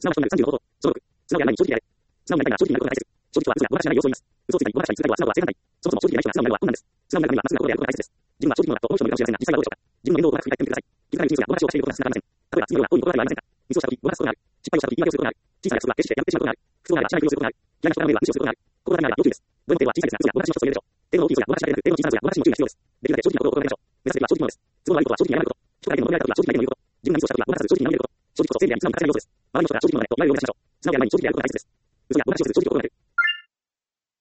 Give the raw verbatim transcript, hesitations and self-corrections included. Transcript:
すなわちとになるさんじゅうのこと。そのろく。すなわちないに正直であれ。すなわちないな正直になることが大切。正直とは嘘がごまかしない様子を言います。嘘をついたりごまかしたりする態度は素直は正反対。そもそも正直でない人は素直になるは困難です。素直になるにはまっすぐなことであることが大切です。自分は正直者だと思う人もいるかもしれませんが、実際はどうでしょうか。自分の言動をうまく振り返ってみてください。自分の言動をうまく振り返ってみてください。気づかないうちに嘘やごまかしをしていることが少なくありません。例えば、次のような行為に心当たりはありませんか。ミスをしたとき、ごまかすことがある。失敗をしたとき、言い訳をすることがある。小さな約束は決して破ってしまうことがある。不都合があればしないふりをすることがある。嫌な人からのメールは無視をすることがある。心当たりがあれば要注意です。どれも程度は小さいですが、嘘やごまかしの一つと言えるでしょう。程度の大きい嘘やごまかしだけでなく、程度の小さな嘘やごまかしにも注意が必要です。できるだけ正直なことを心がけましょう。目指すべきは正直者です。都合の悪いことは正直に謝ること。人から意見を求められたときは正直な意見を言うこと。自分がミスをしたときはごまかさず正直に名乗り出ること。正直こそ正義であり、素直に隠せない要素です。周りの人が正直者だと思われるようにしましょう。素直である前に正直であることが大切です。嘘やごまかしをする正直を心がける。